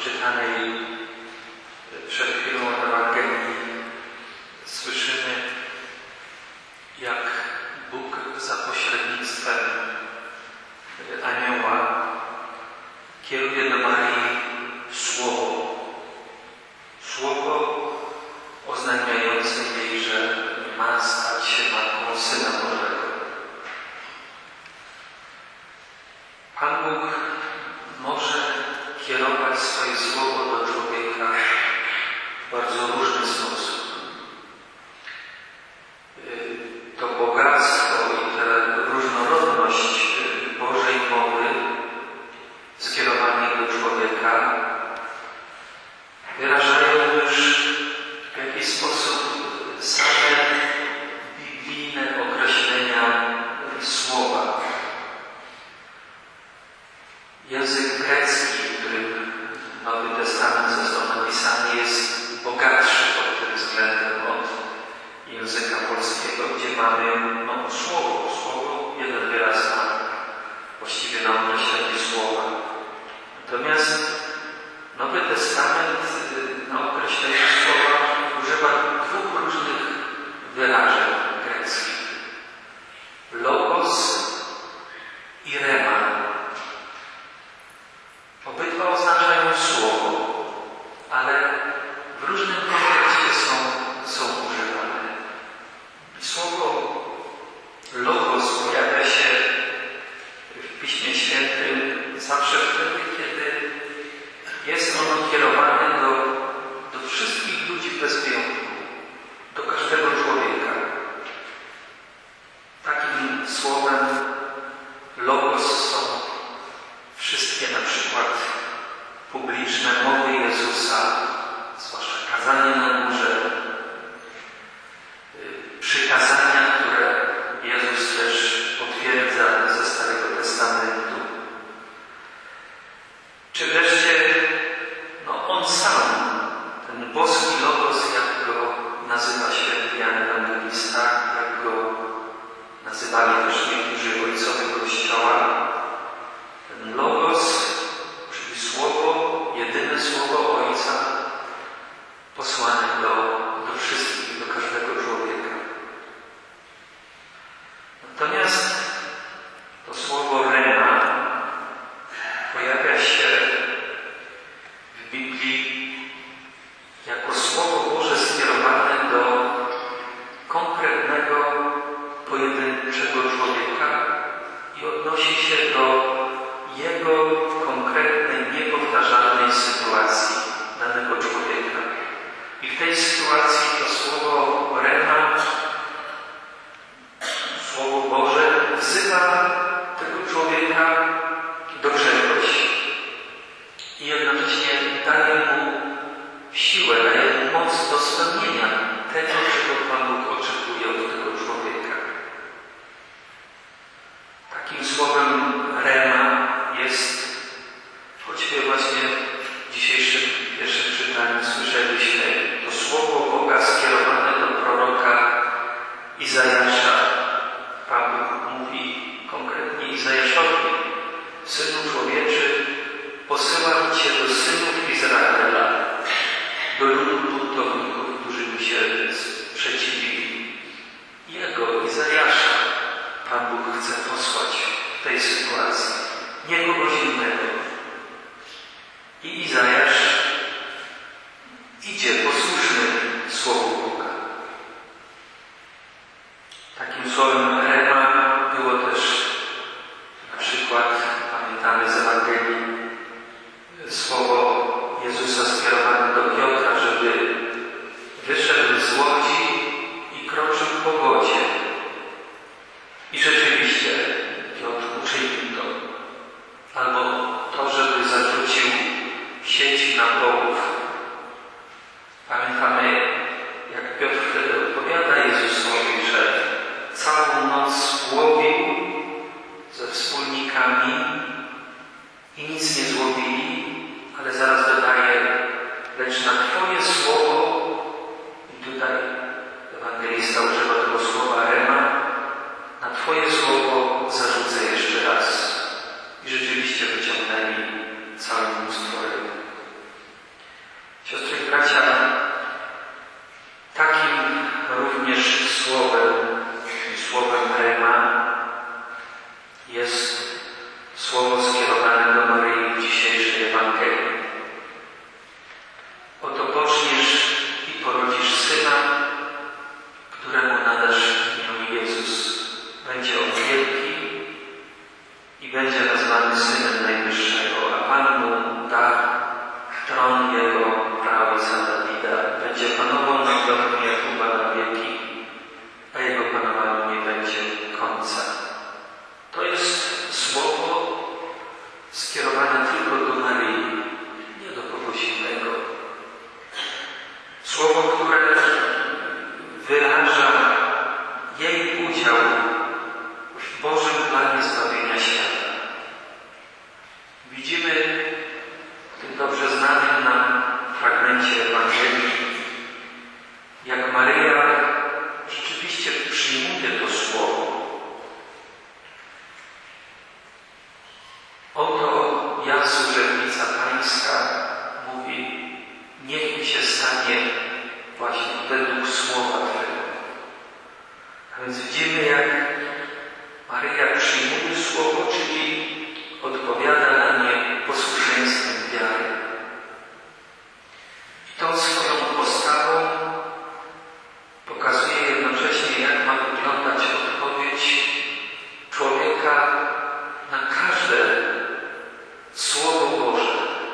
odczytanej przed chwilą Ewangelii słyszymy, jak Bóg za pośrednictwem anioła kieruje do Marii słowo. Słowo oznajmiające jej, że ma stać się matką Syna Bożego. Pan Bóg może kierować swoje słowo do człowieka w bardzo różny sposób. To bogactwo i tę różnorodność Bożej mowy skierowanej do człowieka wyrażają już w jakiś sposób same biblijne określenia słowa. Język grecki, którym Nowy Testament został napisany, jest bogatszy pod tym względem od języka polskiego, gdzie mamy słowo, jeden wyraz właściwie na określenie słowa. Natomiast Nowy Testament na określenie słowa używa dwóch różnych wyrażeń greckich. Logos i rema. Obydwa oznaczają słowo, ale w różnym kontekście są używane. Słowo logos pojawia się w Piśmie Świętym zawsze wtedy, kiedy jest ono kierowane do wszystkich ludzi bez wyjątku, do każdego człowieka. Takim słowem logos są wszystkie na przykład publiczne mowy Jezusa, zwłaszcza kazanie na górze, przykazania, które Jezus też potwierdza ze Starego Testamentu. Czy wreszcie On sam, ten boski logos, jak go nazywa święty Jan Ewangelista, jak go nazywali też niektórzy ojcowie Kościoła, ten logos, czyli słowo, jedyne słowo Ojca, posłane do wszystkich, do każdego człowieka. Natomiast to słowo rema pojawia się w Biblii jako Słowo Boże skierowane do konkretnego, pojedynczego człowieka i odnosi się do jego konkretnej, niepowtarzalnej sytuacji danego człowieka. I w tej sytuacji to słowo rema, Słowo Boże, wzywa tego człowieka do czegoś i jednocześnie daje mu siłę, daje mu moc do spełnienia tego, czego Pan Bóg oczekuje od tego człowieka. Takim słowem rema jest, choćby właśnie w dzisiejszym pierwszym czytaniu słyszeliśmy, to słowo Boga skierowane do proroka Izajasza. Pan Bóg mówi konkretnie Izajaszowi: Synu człowieczy, posyłam Cię do synów Izraela, do ludu buntowników, którzy mi się sprzeciwili. Jego, Izajasza, Pan Bóg chce posłać w tej sytuacji, nie kogoś innego. I Izajasz idzie posłuszny Słowu Boga. Takim słowem rema było też na przykład, pamiętamy z Ewangelii, słowo Jezusa skierowane do Piotra, żeby wyszedł z łodzi i kroczył po wodzie. I rzeczywiście Piotr uczynił to. Albo to, żeby zarzucił sieć na połów. Pamiętamy, jak Piotr wtedy odpowiada Jezusowi, że całą noc łowił ze wspólnikami i nic nie złowili, ale zaraz dodaje: lecz na Twoje słowo, i tutaj ewangelista używa tego słowa rema, na Twoje słowo zarzucę jeszcze raz. I rzeczywiście wyciągnęli całe mnóstwo ryb. Siostry i bracia, takim również słowem rema jest słowo skierowane do Maryi w dzisiejszej Ewangelii. Oto poczniesz i porodzisz syna, któremu nadasz imię Jezus. Będzie on wielki i będzie nazwany Synem Najwyższego, a Pan mu da tron jego prawa ojca Dawida. Będzie panował nad domem Jakuba na wieki, a jego panowaniu nie będzie końca. To jest słowo skierowane tylko do Maryi, nie do kogoś innego. Słowo, które wyraża jej udział w Bożym planie zbawienia świata. Widzimy w tym dobrze znanym nam fragmencie Ewangelii, jak Maryja rzeczywiście przyjmuje to słowo. Oto ja, służebnica Pańska, mówi, niech mi się stanie właśnie według słowa Twego. A więc widzimy, jak Maryja przyjmuje słowo, czyli odpowiada na nie posłuszeństwem wiary. I tą swoją postawą pokazuje jednocześnie, jak ma wyglądać odpowiedź człowieka na każde Słowo Boże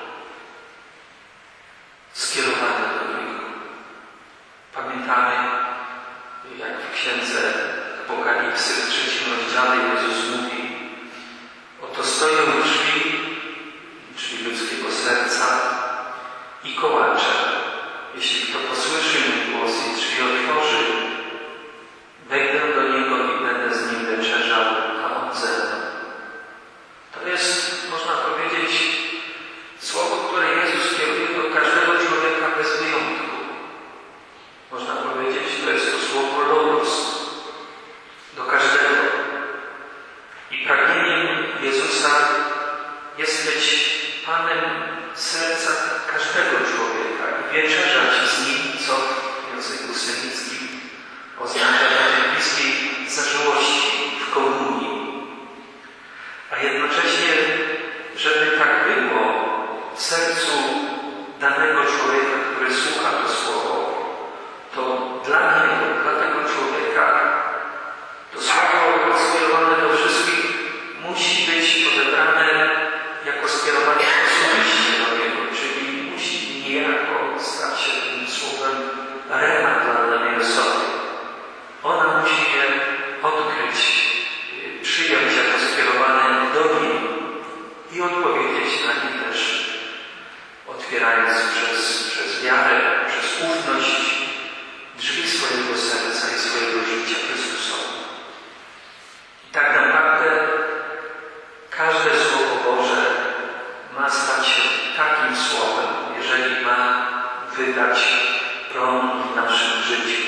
skierowane do niego. Pamiętamy, jak w księdze Apokalipsy w 3 rozdziale Jezus mówi: oto stoją drzwi ludzkiego serca i kołacze. Jeśli kto posłyszy mój głos i drzwi otworzy, wejdę do niego i będę z nim wieczerzał, a on ze mną. To jest, można powiedzieć, słowo, które Jezus kieruje do każdego człowieka bez wyjątku. Można powiedzieć, że to jest to słowo Logos. Do każdego. I pragnieniem Jezusa jest być Panem serca każdego człowieka i wieczerzać z Nim, co w języku semickim oznacza takie bliskiej zażyłości w komunii. A jednocześnie, żeby tak było w sercu danego człowieka, który słucha to słowo, to dla niego, dla tego człowieka, to słowo skierowane do wszystkich musi być odebrane jako skierowanie osobiście do niego, czyli musi niejako stać się tym słowem rema dla danej osoby. Ona musi je odkryć, przyjąć jako skierowane do niej i odpowiedzieć na nie też, otwierając przez wiarę, przez ufność drzwi swojego serca i swojego życia Chrystusowi. I tak naprawdę każde Słowo Boże ma stać się takim słowem, jeżeli ma wydać prąd w naszym życiu.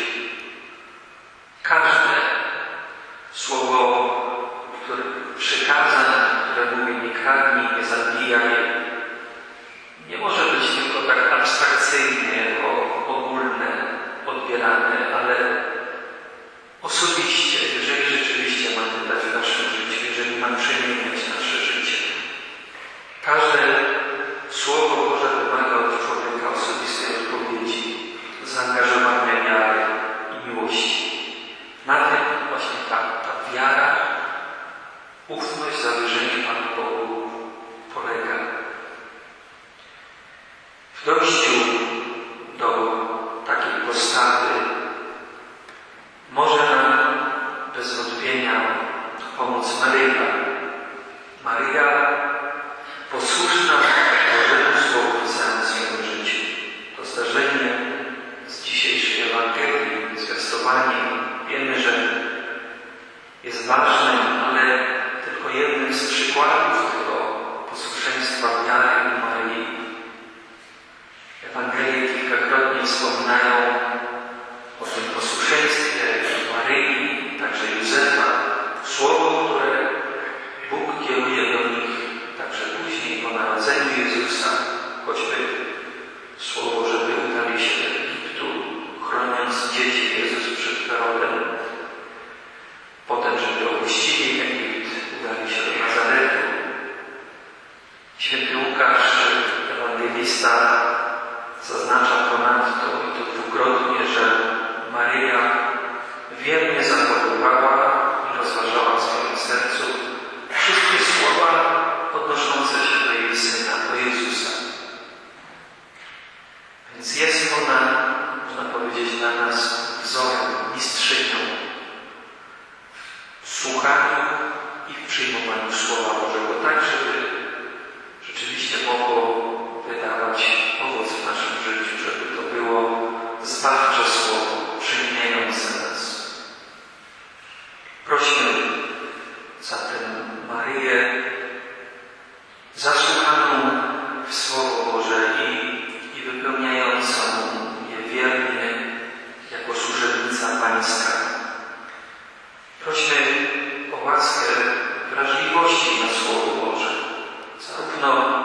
Każde słowo, przykazań, które mówi nie kradnij, nie zabijaj, nie może być tylko tak abstrakcyjnie, ogólne, odbierane, ale osobiście, jeżeli rzeczywiście ma wydać w naszym życiu, jeżeli ma przemieniać nasze życie. Każde Słowo Boże wymaga od człowieka osobistej odpowiedzi, zaangażowania wiary i miłości. Na tym właśnie ta wiara, ufność, zawierzenie Panu Bogu polega. W dojściu do takiej postawy może nam bez wątpienia pomóc Maryja. Maryja posłuszna Bożemu Słowu w całym swoim życiu. To zdarzenie z dzisiejszej Ewangelii, zwiastowanie, wiemy, że jest ważne, ale tylko jednym z przykładów tego posłuszeństwa wiary Maryi. Ewangelie kilkakrotnie wspominają o tym posłuszeństwie Maryi, także Józefa, słowo, które Bóg kieruje do nich ewangelista zaznacza ponadto, i to dwukrotnie, że Maryja wiernie zachowywała i rozważała w swoim sercu wszystkie słowa odnoszące się do jej Syna, do Jezusa. Więc jest ona, można powiedzieć, dla nas wzorem, mistrzynią w słuchaniu i w przyjmowaniu Słowa Bożego, tak żeby rzeczywiście mogło wydawać owoc w naszym życiu, żeby to było zbawcze Słowo, przemieniające nas. Prośmy zatem Maryję zasłuchaną w Słowo Boże i wypełniającą je wiernie jako służebnica Pańska. Prośmy o łaskę wrażliwości na Słowo Boże, zarówno